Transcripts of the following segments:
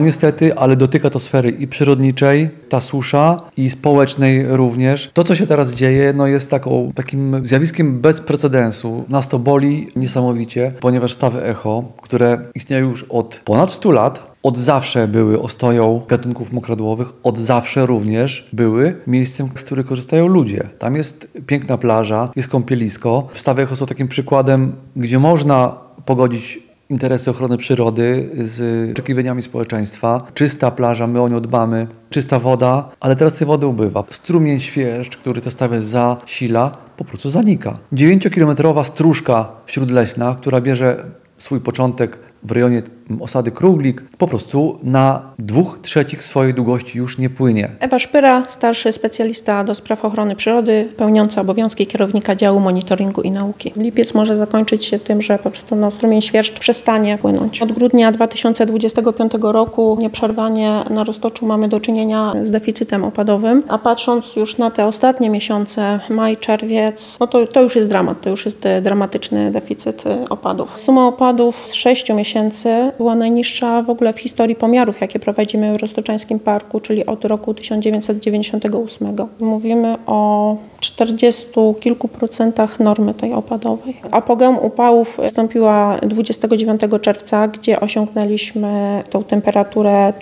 Niestety, ale dotyka to sfery i przyrodniczej, ta susza, i społecznej również. To, co się teraz dzieje, jest takim zjawiskiem bez precedensu. Nas to boli niesamowicie, ponieważ stawy echo, które istnieją już od ponad 100 lat, od zawsze były ostoją gatunków mokradłowych, od zawsze również były miejscem, z których korzystają ludzie. Tam jest piękna plaża, jest kąpielisko. Stawy echo są takim przykładem, gdzie można pogodzić interesy ochrony przyrody z oczekiwaniami społeczeństwa. Czysta plaża, my o nią dbamy, czysta woda, ale teraz tej wody ubywa. Strumień Świerszcz, który te stawy zasila, po prostu zanika. 9-kilometrowa stróżka śródleśna, która bierze swój początek w rejonie osady Kruglik, po prostu na 2/3 swojej długości już nie płynie. Ewa Szpyra, starszy specjalista do spraw ochrony przyrody, pełniąca obowiązki kierownika działu monitoringu i nauki. Lipiec może zakończyć się tym, że po prostu strumień Świerszcz przestanie płynąć. Od grudnia 2025 roku nieprzerwanie na Roztoczu mamy do czynienia z deficytem opadowym, a patrząc już na te ostatnie miesiące, maj, czerwiec, to już jest dramat, to już jest dramatyczny deficyt opadów. Suma opadów z 6 miesięcy była najniższa w ogóle w historii pomiarów, jakie prowadzimy w Roztoczańskim Parku, czyli od roku 1998. Mówimy o 40 kilku procentach normy tej opadowej. Apogeum upałów nastąpiła 29 czerwca, gdzie osiągnęliśmy tą temperaturę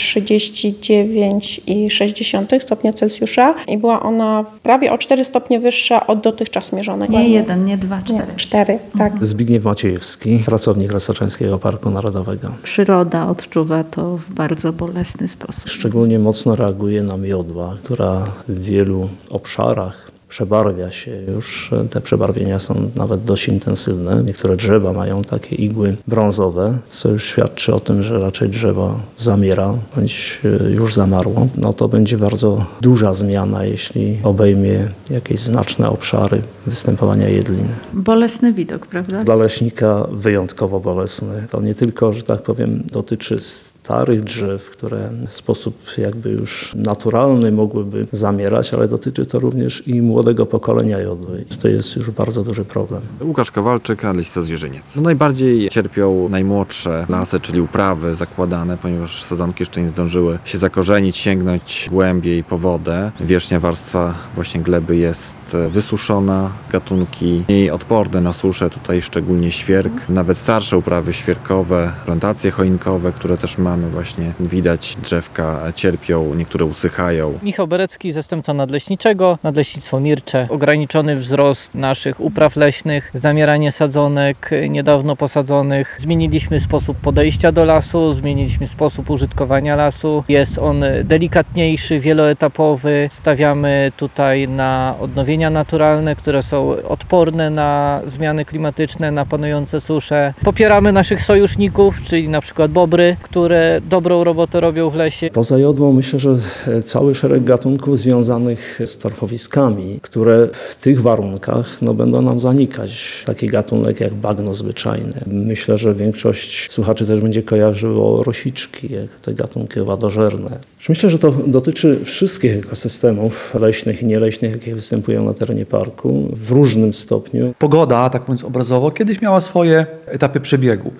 39,6 stopnia Celsjusza i była ona prawie o 4 stopnie wyższa od dotychczas mierzonej. Nie 1, nie 2, 4. 4, tak. Zbigniew Maciejewski, pracownik Roztoczańskiego Parku Narodowego. Przyroda odczuwa to w bardzo bolesny sposób. Szczególnie mocno reaguje na miodła, która w wielu obszarach przebarwia się już. Te przebarwienia są nawet dość intensywne. Niektóre drzewa mają takie igły brązowe, co już świadczy o tym, że raczej drzewo zamiera, bądź już zamarło. To będzie bardzo duża zmiana, jeśli obejmie jakieś znaczne obszary występowania jedlin. Bolesny widok, prawda? Dla leśnika wyjątkowo bolesny. To nie tylko, że tak powiem, dotyczy starych drzew, które w sposób jakby już naturalny mogłyby zamierać, ale dotyczy to również i młodego pokolenia jodły. Tutaj jest już bardzo duży problem. Łukasz Kowalczyk, Leśnictwo Zwierzyniec. Najbardziej cierpią najmłodsze lasy, czyli uprawy zakładane, ponieważ sadzonki jeszcze nie zdążyły się zakorzenić, sięgnąć głębiej po wodę. Wierzchnia warstwa właśnie gleby jest wysuszona, gatunki mniej odporne na suszę, tutaj szczególnie świerk, nawet starsze uprawy świerkowe, plantacje choinkowe, które też mamy właśnie, widać drzewka cierpią, niektóre usychają. Michał Berecki, zastępca nadleśniczego, Nadleśnictwo Mircze. Ograniczony wzrost naszych upraw leśnych, zamieranie sadzonek niedawno posadzonych. Zmieniliśmy sposób podejścia do lasu, zmieniliśmy sposób użytkowania lasu. Jest on delikatniejszy, wieloetapowy. Stawiamy tutaj na odnowienia naturalne, które są odporne na zmiany klimatyczne, na panujące susze. Popieramy naszych sojuszników, czyli na przykład bobry, które dobrą robotę robią w lesie. Poza jodłą myślę, że cały szereg gatunków związanych z torfowiskami, które w tych warunkach będą nam zanikać. Taki gatunek jak bagno zwyczajne. Myślę, że większość słuchaczy też będzie kojarzyło rosiczki, jak te gatunki owadożerne. Myślę, że to dotyczy wszystkich ekosystemów leśnych i nieleśnych, jakie występują na terenie parku w różnym stopniu. Pogoda, tak mówiąc obrazowo, kiedyś miała swoje etapy przebiegu.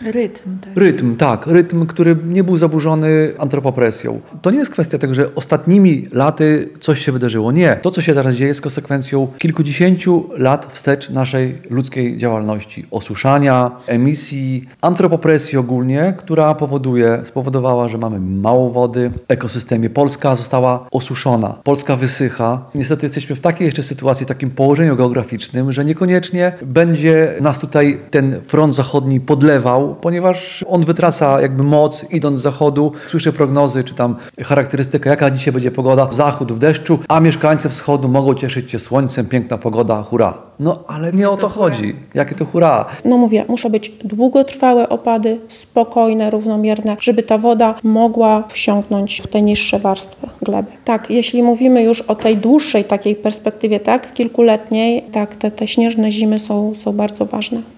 Rytm, który nie był zaburzony antropopresją. To nie jest kwestia tego, że ostatnimi laty coś się wydarzyło. Nie. To, co się teraz dzieje, jest konsekwencją kilkudziesięciu lat wstecz naszej ludzkiej działalności. Osuszania, emisji, antropopresji ogólnie, która spowodowała, że mamy mało wody w ekosystemie. Polska została osuszona. Polska wysycha. Niestety jesteśmy w takiej jeszcze sytuacji, takim położeniu geograficznym, że niekoniecznie będzie nas tutaj ten front zachodni podlewał, ponieważ on wytraca jakby moc, idąc z zachodu. Słyszę prognozy, czy tam charakterystyka, jaka dzisiaj będzie pogoda. Zachód w deszczu, a mieszkańcy wschodu mogą cieszyć się słońcem, piękna pogoda, hurra. Ale nie o to chodzi. Jakie to hurra? Mówię, muszą być długotrwałe opady, spokojne, równomierne, żeby ta woda mogła wsiąknąć w te niższe warstwy gleby. Tak, jeśli mówimy już o tej dłuższej takiej perspektywie, kilkuletniej, te śnieżne zimy są bardzo ważne.